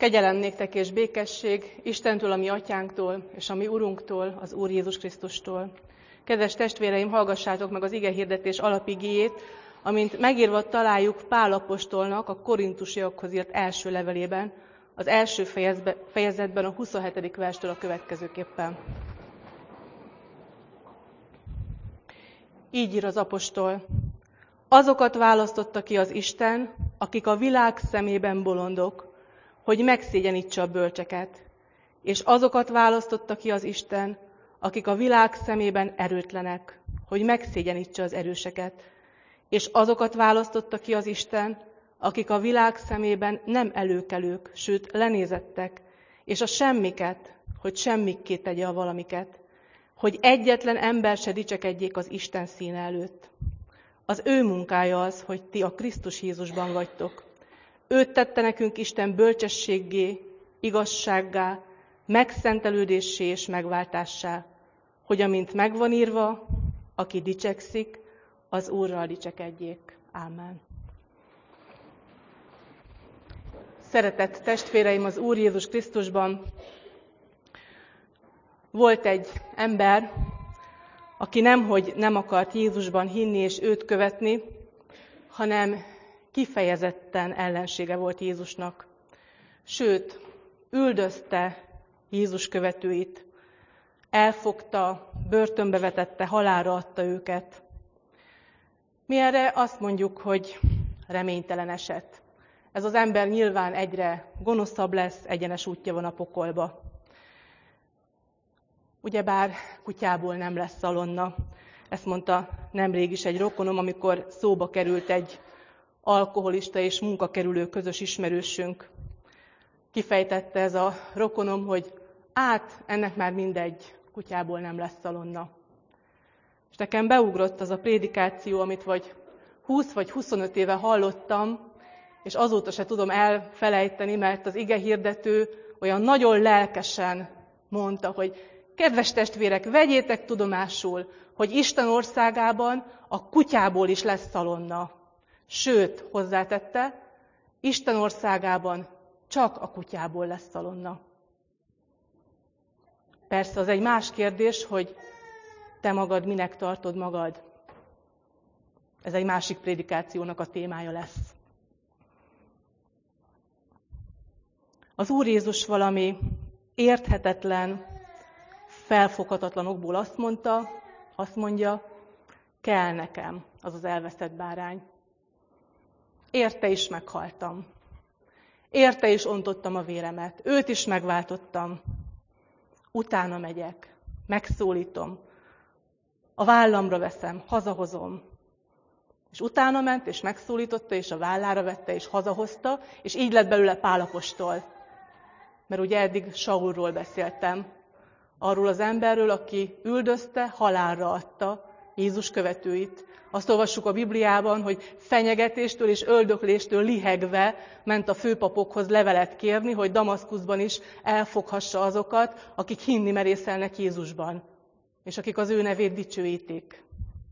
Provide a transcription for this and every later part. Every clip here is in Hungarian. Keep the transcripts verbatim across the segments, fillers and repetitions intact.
Kegyelem néktek és békesség Istentől, a mi atyánktól, és a mi Urunktól, az Úr Jézus Krisztustól. Kedves testvéreim, hallgassátok meg az igehirdetés alapigéjét, amint megírva találjuk Pál apostolnak a korintusiakhoz írt első levelében, az első fejezetben, a huszonhetedik verstől a következőképpen. Így ír az apostol: azokat választotta ki az Isten, akik a világ szemében bolondok, hogy megszégyenítse a bölcseket, és azokat választotta ki az Isten, akik a világ szemében erőtlenek, hogy megszégyenítse az erőseket, és azokat választotta ki az Isten, akik a világ szemében nem előkelők, sőt lenézettek, és a semmiket, hogy semmikké tegye a valamiket, hogy egyetlen ember se dicsekedjék az Isten színe előtt. Az ő munkája az, hogy ti a Krisztus Jézusban vagytok. Őt tette nekünk Isten bölcsességgé, igazsággá, megszentelődéssé és megváltássá, hogy amint megvan írva, aki dicsekszik, az Úrral dicsekedjék. Ámen. Szeretett testvéreim az Úr Jézus Krisztusban, volt egy ember, aki nemhogy nem akart Jézusban hinni és őt követni, hanem kifejezetten ellensége volt Jézusnak. Sőt, üldözte Jézus követőit, elfogta, börtönbe vetette, halálra adta őket. Mi erre azt mondjuk, hogy reménytelen eset. Ez az ember nyilván egyre gonoszabb lesz, egyenes útja van a pokolba. Ugyebár kutyából nem lesz szalonna. Ezt mondta nemrég is egy rokonom, amikor szóba került egy alkoholista és munkakerülő közös ismerősünk. Kifejtette ez a rokonom, hogy át, ennek már mindegy, kutyából nem lesz szalonna. És nekem beugrott az a prédikáció, amit vagy húsz vagy huszonöt éve hallottam, és azóta se tudom elfelejteni, mert az igehirdető olyan nagyon lelkesen mondta, hogy kedves testvérek, vegyétek tudomásul, hogy Isten országában a kutyából is lesz szalonna. Sőt, hozzátette, Isten országában csak a kutyából lesz szalonna. Persze az egy más kérdés, hogy te magad minek tartod magad. Ez egy másik prédikációnak a témája lesz. Az Úr Jézus valami érthetetlen, felfoghatatlan okból azt mondta, azt mondja, kell nekem az az elveszett bárány. Érte is meghaltam. Érte is ontottam a véremet. Őt is megváltottam. Utána megyek, megszólítom, a vállamra veszem, hazahozom. És utána ment, és megszólította, és a vállára vette, és hazahozta, és így lett belőle Pál apostol. Mert ugye eddig Saulról beszéltem, arról az emberről, aki üldözte, halálra adta Jézus követőit. Azt olvassuk a Bibliában, hogy fenyegetéstől és öldökléstől lihegve ment a főpapokhoz levelet kérni, hogy Damaszkuszban is elfoghassa azokat, akik hinni merészelnek Jézusban, és akik az ő nevét dicsőítik.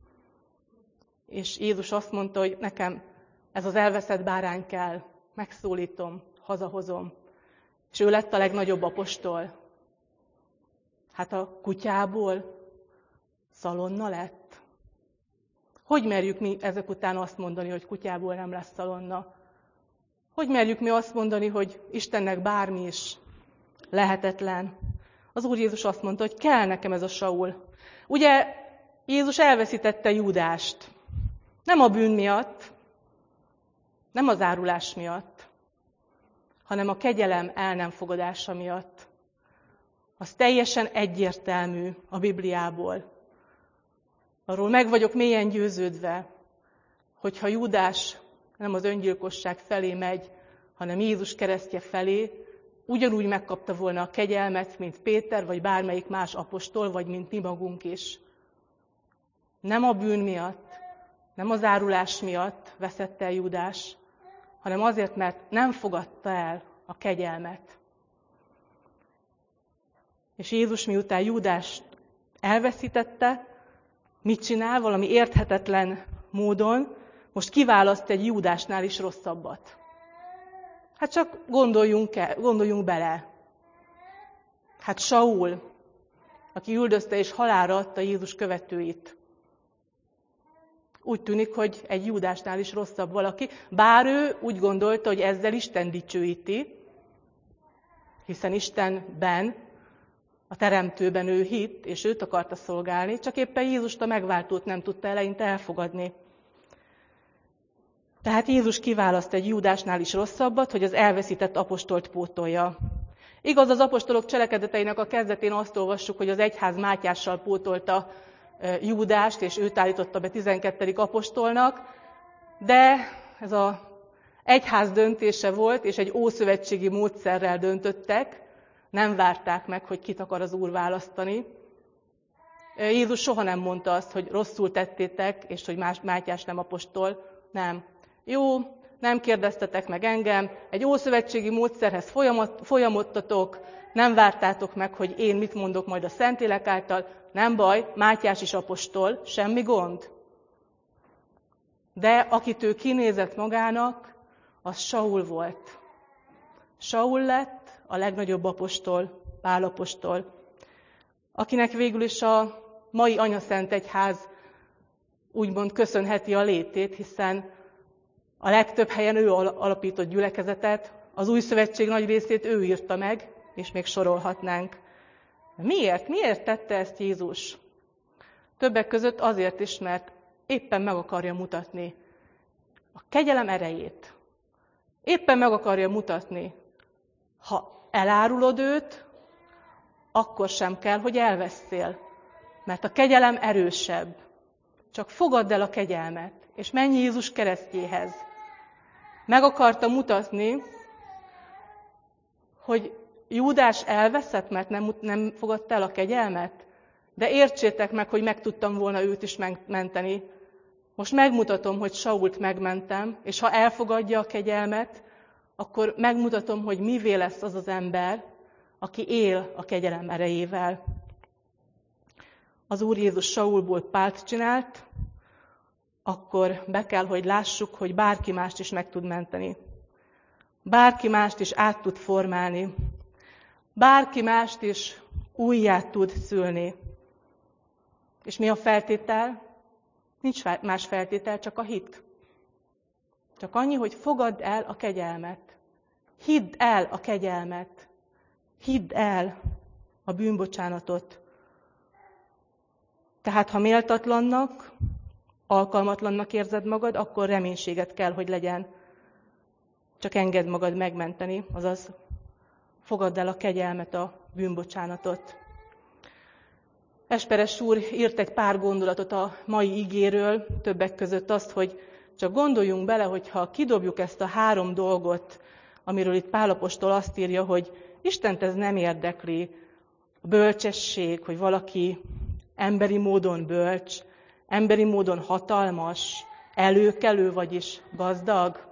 És Jézus azt mondta, hogy nekem ez az elveszett bárány kell, megszólítom, hazahozom. És ő lett a legnagyobb apostol. Hát a kutyából szalonna lett. Hogy merjük mi ezek után azt mondani, hogy kutyából nem lesz szalonna? Hogy merjük mi azt mondani, hogy Istennek bármi is lehetetlen? Az Úr Jézus azt mondta, hogy kell nekem ez a Saul. Ugye Jézus elveszítette Júdást. Nem a bűn miatt, nem az árulás miatt, hanem a kegyelem el nem fogadása miatt. Az teljesen egyértelmű a Bibliából. Arról meg vagyok mélyen győződve, hogyha Júdás nem az öngyilkosság felé megy, hanem Jézus keresztje felé, ugyanúgy megkapta volna a kegyelmet, mint Péter, vagy bármelyik más apostol, vagy mint mi magunk is. Nem a bűn miatt, nem az árulás miatt veszett el Júdás, hanem azért, mert nem fogadta el a kegyelmet. És Jézus miután Júdást elveszítette, mit csinál? Valami érthetetlen módon most kiválaszt egy Júdásnál is rosszabbat. Hát csak gondoljunk, el, gondoljunk bele. Hát Saul, aki üldözte és halálra adta Jézus követőit. Úgy tűnik, hogy egy Júdásnál is rosszabb valaki, bár ő úgy gondolta, hogy ezzel Isten dicsőíti, hiszen Istenben, a Teremtőben ő hitt, és őt akarta szolgálni, csak éppen Jézust a megváltót nem tudta eleinte elfogadni. Tehát Jézus kiválaszt egy Júdásnál is rosszabbat, hogy az elveszített apostolt pótolja. Igaz, az apostolok cselekedeteinek a kezdetén azt olvassuk, hogy az egyház Mátyással pótolta Júdást, és őt állította be tizenkettedik apostolnak, de ez az egyház döntése volt, és egy ószövetségi módszerrel döntöttek, nem várták meg, hogy kit akar az Úr választani. Jézus soha nem mondta azt, hogy rosszul tettétek, és hogy Mátyás nem apostol. Nem. Jó, nem kérdeztetek meg engem, egy ószövetségi módszerhez folyamodtatok, nem vártátok meg, hogy én mit mondok majd a Szentlélek által, nem baj, Mátyás is apostol, semmi gond. De akit ő kinézett magának, az Saul volt. Saul lett a legnagyobb apostol, Pál apostol, akinek végül is a mai Anyaszent Egyház úgymond köszönheti a létét, hiszen a legtöbb helyen ő alapított gyülekezetet, az új szövetség nagy részét ő írta meg, és még sorolhatnánk. Miért? Miért tette ezt Jézus? Többek között azért is, mert éppen meg akarja mutatni a kegyelem erejét. Éppen meg akarja mutatni, ha elárulod őt, akkor sem kell, hogy elvesztél. Mert a kegyelem erősebb. Csak fogadd el a kegyelmet, és menj Jézus keresztjéhez. Meg akarta mutatni, hogy Júdás elveszett, mert nem, nem fogadta el a kegyelmet, de értsétek meg, hogy meg tudtam volna őt is megmenteni. Most megmutatom, hogy Sault megmentem, és ha elfogadja a kegyelmet, akkor megmutatom, hogy mivé lesz az az ember, aki él a kegyelem erejével. Az Úr Jézus Saulból Pált csinált, akkor be kell, hogy lássuk, hogy bárki mást is meg tud menteni. Bárki mást is át tud formálni. Bárki mást is újjá tud szülni. És mi a feltétel? Nincs más feltétel, csak a hit. Csak annyi, hogy fogadd el a kegyelmet. Hidd el a kegyelmet. Hidd el a bűnbocsánatot. Tehát, ha méltatlannak, alkalmatlannak érzed magad, akkor reménységet kell, hogy legyen. Csak engedd magad megmenteni, azaz fogadd el a kegyelmet, a bűnbocsánatot. Esperes úr írt egy pár gondolatot a mai igéről, többek között azt, hogy csak gondoljunk bele, hogyha kidobjuk ezt a három dolgot, amiről itt Pál apostol azt írja, hogy Istent ez nem érdekli, a bölcsesség, hogy valaki emberi módon bölcs, emberi módon hatalmas, előkelő, vagyis gazdag.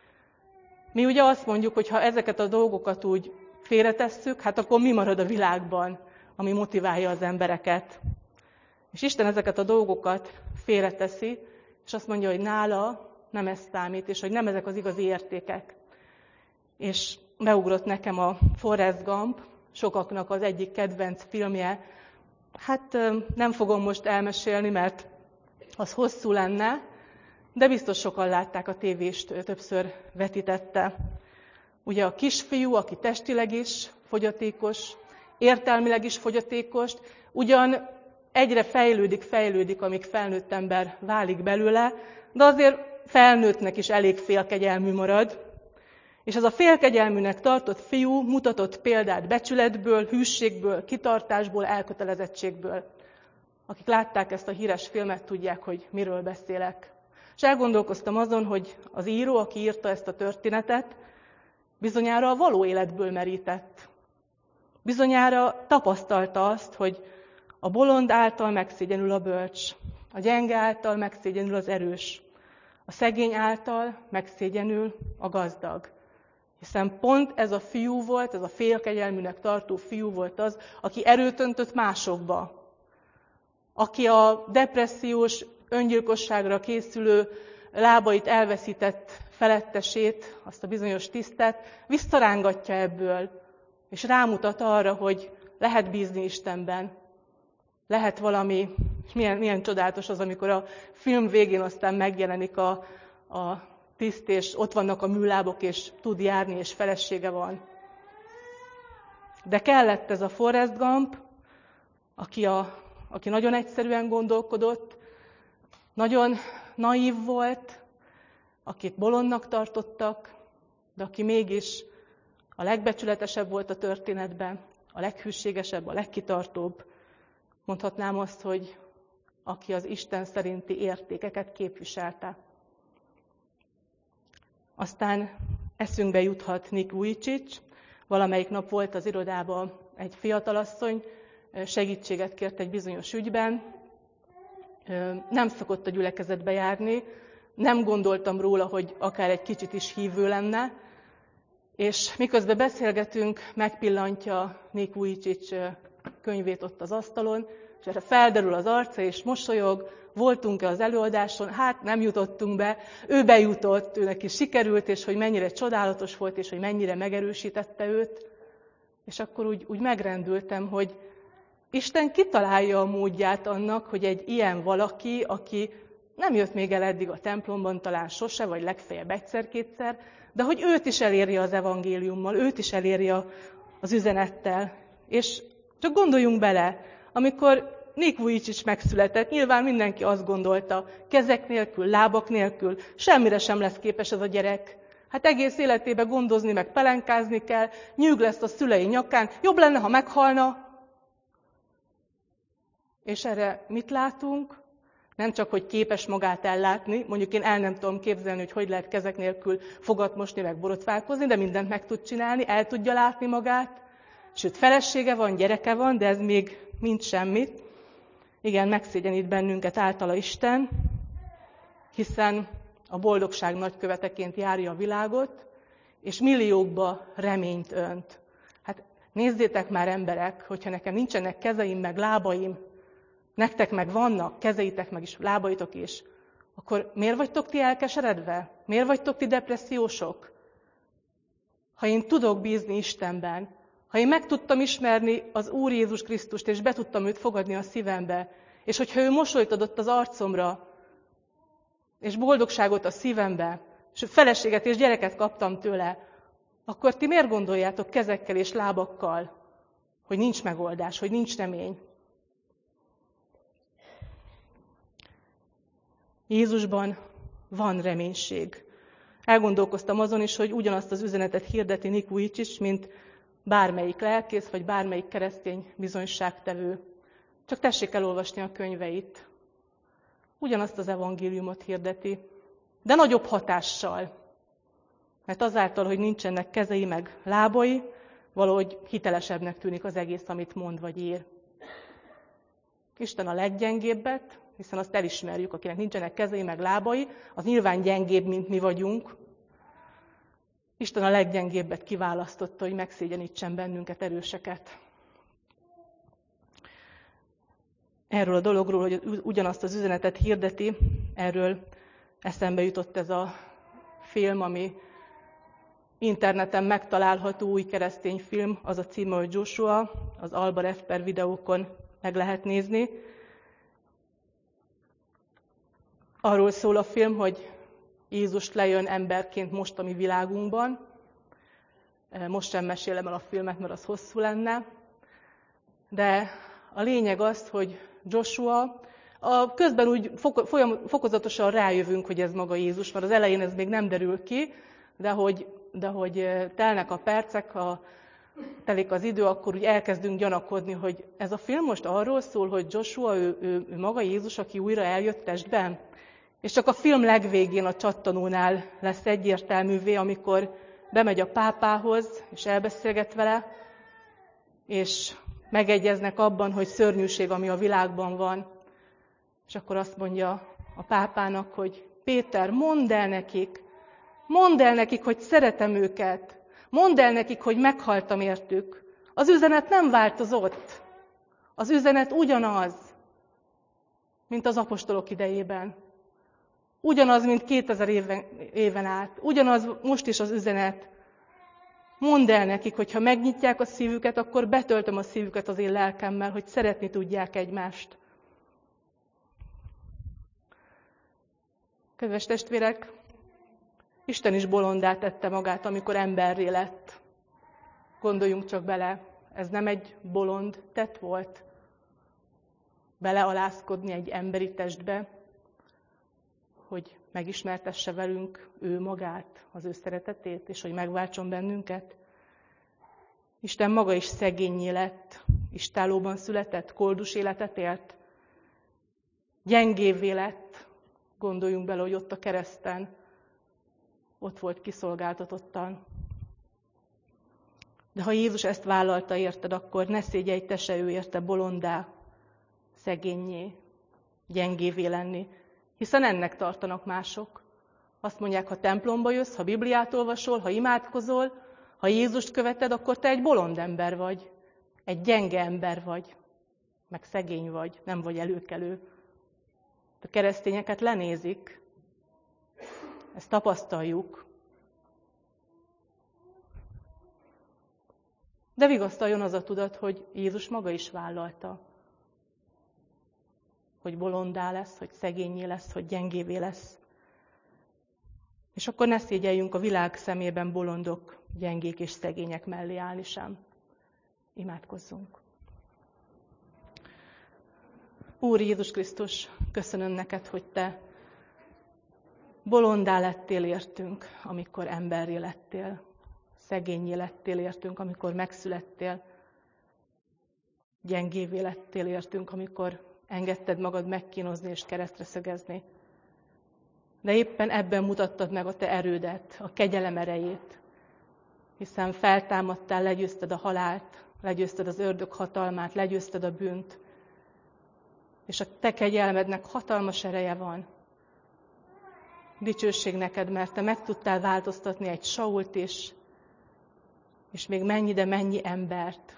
Mi ugye azt mondjuk, hogy ha ezeket a dolgokat úgy félretesszük, hát akkor mi marad a világban, ami motiválja az embereket. És Isten ezeket a dolgokat félreteszi, és azt mondja, hogy nála nem ez számít, és hogy nem ezek az igazi értékek. És beugrott nekem a Forrest Gump, sokaknak az egyik kedvenc filmje. Hát nem fogom most elmesélni, mert az hosszú lenne, de biztos sokan látták, a tévést többször vetítette. Ugye a kisfiú, aki testileg is fogyatékos, értelmileg is fogyatékos, ugyan egyre fejlődik, fejlődik, amíg felnőtt ember válik belőle, de azért felnőttnek is elég félkegyelmű marad. És ez a félkegyelműnek tartott fiú mutatott példát becsületből, hűségből, kitartásból, elkötelezettségből. Akik látták ezt a híres filmet, tudják, hogy miről beszélek. És elgondolkoztam azon, hogy az író, aki írta ezt a történetet, bizonyára a való életből merített. Bizonyára tapasztalta azt, hogy a bolond által megszégyenül a bölcs, a gyenge által megszégyenül az erős, a szegény által megszégyenül a gazdag. Hiszen pont ez a fiú volt, ez a félkegyelműnek tartó fiú volt az, aki erőt öntött másokba. Aki a depressziós, öngyilkosságra készülő lábait elveszített felettesét, azt a bizonyos tisztet, visszarángatja ebből, és rámutat arra, hogy lehet bízni Istenben. Lehet valami, és milyen, milyen csodálatos az, amikor a film végén aztán megjelenik a, a tiszt, és ott vannak a műlábok, és tud járni, és felesége van. De kellett ez a Forrest Gump, aki, a, aki nagyon egyszerűen gondolkodott, nagyon naív volt, akit bolondnak tartottak, de aki mégis a legbecsületesebb volt a történetben, a leghűségesebb, a legkitartóbb. Mondhatnám azt, hogy aki az Isten szerinti értékeket képviselte. Aztán eszünkbe juthat Nick Vujicic. Valamelyik nap volt az irodában egy fiatalasszony, segítséget kért egy bizonyos ügyben. Nem szokott a gyülekezetbe járni, nem gondoltam róla, hogy akár egy kicsit is hívő lenne, és miközben beszélgetünk, megpillantja Nick Vujicic könyvét ott az asztalon, és erre felderül az arca, és mosolyog, voltunk-e az előadáson, hát nem jutottunk be, ő bejutott, őnek is sikerült, és hogy mennyire csodálatos volt, és hogy mennyire megerősítette őt. És akkor úgy, úgy megrendültem, hogy Isten kitalálja a módját annak, hogy egy ilyen valaki, aki nem jött még el eddig a templomban, talán sose, vagy legfeljebb egyszer-kétszer, de hogy őt is eléri az evangéliummal, őt is eléri az üzenettel. És csak gondoljunk bele, amikor Nick Vujicic megszületett, nyilván mindenki azt gondolta, kezek nélkül, lábak nélkül, semmire sem lesz képes ez a gyerek. Hát egész életében gondozni, meg pelenkázni kell, nyűg lesz a szülei nyakán, jobb lenne, ha meghalna. És erre mit látunk? Nem csak, hogy képes magát ellátni, mondjuk én el nem tudom képzelni, hogy hogy lehet kezek nélkül fogat mosni, meg borotválkozni, de mindent meg tud csinálni, el tudja látni magát. Sőt, felesége van, gyereke van, de ez még mind semmit. Igen, megszégyenít bennünket általa Isten, hiszen a boldogság nagyköveteként járja a világot, és milliókba reményt önt. Hát nézzétek már emberek, hogyha nekem nincsenek kezeim meg lábaim, nektek meg vannak kezeitek meg is, lábaitok is, akkor miért vagytok ti elkeseredve? Miért vagytok ti depressziósok? Ha én tudok bízni Istenben, ha én meg tudtam ismerni az Úr Jézus Krisztust, és be tudtam őt fogadni a szívembe, és hogyha ő mosolyt adott az arcomra, és boldogságot a szívembe, és feleséget és gyereket kaptam tőle, akkor ti miért gondoljátok kezekkel és lábakkal, hogy nincs megoldás, hogy nincs remény? Jézusban van reménység. Elgondolkoztam azon is, hogy ugyanazt az üzenetet hirdeti Nick Vujicic, mint bármelyik lelkész, vagy bármelyik keresztény bizonyságtevő. Csak tessék elolvasni a könyveit. Ugyanazt az evangéliumot hirdeti, de nagyobb hatással. Mert azáltal, hogy nincsenek kezei meg lábai, valahogy hitelesebbnek tűnik az egész, amit mond vagy ír. Isten a leggyengébbet, hiszen azt elismerjük, akinek nincsenek kezei meg lábai, az nyilván gyengébb, mint mi vagyunk. Isten a leggyengébbet kiválasztotta, hogy megszégyenítsen bennünket, erőseket. Erről a dologról, hogy ugyanazt az üzenetet hirdeti, erről eszembe jutott ez a film, ami interneten megtalálható, új keresztény film, az a címe, hogy Joshua, az Alba Refper videókon meg lehet nézni. Arról szól a film, hogy Jézus lejön emberként most a mi világunkban. Most sem mesélem el a filmet, mert az hosszú lenne. De a lényeg az, hogy Joshua, a közben úgy folyam, fokozatosan rájövünk, hogy ez maga Jézus, mert az elején ez még nem derül ki, de hogy, de hogy telnek a percek, ha telik az idő, akkor úgy elkezdünk gyanakodni, hogy ez a film most arról szól, hogy Joshua, ő, ő, ő maga Jézus, aki újra eljött testben. És csak a film legvégén, a csattanónál lesz egyértelművé, amikor bemegy a pápához, és elbeszélget vele, és megegyeznek abban, hogy szörnyűség, ami a világban van. És akkor azt mondja a pápának, hogy Péter, mondd el nekik, mondd el nekik, hogy szeretem őket, mondd el nekik, hogy meghaltam értük. Az üzenet nem változott. Az üzenet ugyanaz, mint az apostolok idejében. Ugyanaz, mint kétezer éven, éven át. Ugyanaz most is az üzenet. Mondd el nekik, hogy ha megnyitják a szívüket, akkor betöltöm a szívüket az én lelkemmel, hogy szeretni tudják egymást. Kedves testvérek, Isten is bolondá tette magát, amikor emberré lett. Gondoljunk csak bele, ez nem egy bolond tett volt? Belealázkodni egy emberi testbe, hogy megismertesse velünk ő magát, az ő szeretetét, és hogy megváltson bennünket. Isten maga is szegénnyé lett, istállóban született, koldus életet élt, gyengévé lett, gondoljunk bele, hogy ott a kereszten, ott volt kiszolgáltatottan. De ha Jézus ezt vállalta érted, akkor ne szégyelj te se ő érte bolondá, szegénnyé, gyengévé lenni, hiszen ennek tartanak mások. Azt mondják, ha templomba jössz, ha Bibliát olvasol, ha imádkozol, ha Jézust követed, akkor te egy bolond ember vagy, egy gyenge ember vagy, meg szegény vagy, nem vagy előkelő. A keresztényeket lenézik, ezt tapasztaljuk. De vigasztaljon az a tudat, hogy Jézus maga is vállalta, hogy bolondá lesz, hogy szegénnyé lesz, hogy gyengévé lesz. És akkor ne szégyeljünk a világ szemében bolondok, gyengék és szegények mellé állni sem. Imádkozzunk. Úr Jézus Krisztus, köszönöm neked, hogy te bolondá lettél értünk, amikor emberré lettél. Szegénnyé lettél értünk, amikor megszülettél. Gyengévé lettél értünk, amikor engedted magad megkínozni és keresztre szögezni. De éppen ebben mutattad meg a te erődet, a kegyelem erejét, hiszen feltámadtál, legyőzted a halált, legyőzted az ördög hatalmát, legyőzted a bűnt, és a te kegyelmednek hatalmas ereje van. Dicsőség neked, mert te meg tudtál változtatni egy Sault is, és még mennyi, de mennyi embert.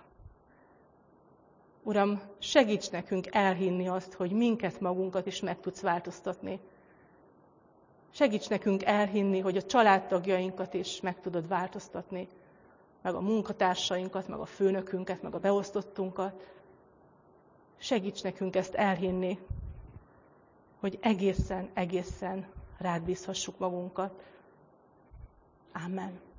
Uram, segíts nekünk elhinni azt, hogy minket magunkat is meg tudsz változtatni. Segíts nekünk elhinni, hogy a családtagjainkat is meg tudod változtatni, meg a munkatársainkat, meg a főnökünket, meg a beosztottunkat. Segíts nekünk ezt elhinni, hogy egészen, egészen rád bízhassuk magunkat. Amen.